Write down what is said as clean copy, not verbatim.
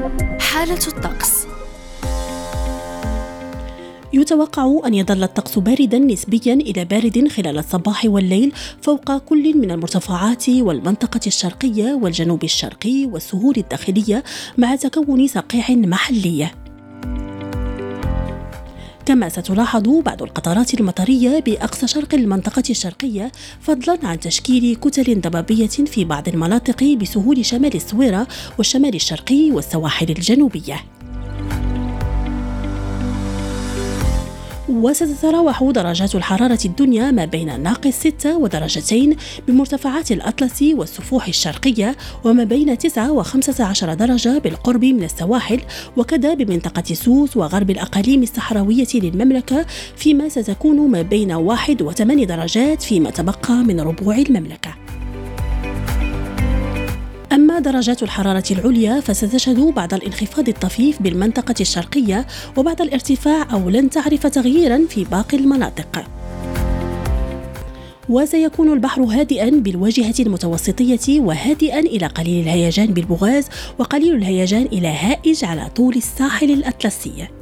حالة الطقس. يتوقع أن يظل الطقس بارداً نسبياً إلى بارد خلال الصباح والليل فوق كل من المرتفعات والمنطقة الشرقية والجنوب الشرقي والسهول الداخلية مع تكون صقيع محلي. كما ستلاحظ بعض القطرات المطرية بأقصى شرق المنطقة الشرقية فضلاً عن تشكيل كتل ضبابية في بعض المناطق بسهول شمال السويرة والشمال الشرقي والسواحل الجنوبية. وستتراوح درجات الحرارة الدنيا ما بين -6 ودرجتين بمرتفعات الأطلس والسفوح الشرقية، وما بين 9 و15 درجة بالقرب من السواحل، وكذا بمنطقة سوس وغرب الأقاليم الصحراوية للمملكة، فيما ستكون ما بين 1 و8 درجات فيما تبقى من ربوع المملكة. أما درجات الحرارة العليا فستشهد بعض الانخفاض الطفيف بالمنطقة الشرقية وبعض الارتفاع أو لن تعرف تغييراً في باقي المناطق. وسيكون البحر هادئاً بالواجهة المتوسطية وهادئاً إلى قليل الهيجان بالبوغاز وقليل الهيجان إلى هائج على طول الساحل الأطلسي.